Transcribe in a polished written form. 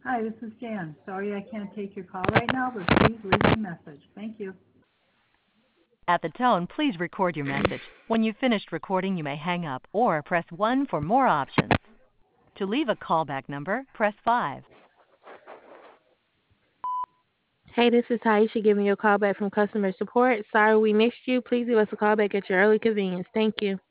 Hi, this is Jan. Sorry I can't take your call right now, but please leave a message. Thank you. At the tone, please record your message. When you've finished recording, you may hang up or press 1 for more options. To leave a callback number, press 5. Hey, this is Taisha giving you a call back from customer support. Sorry we missed you. Please give us a call back at your early convenience. Thank you.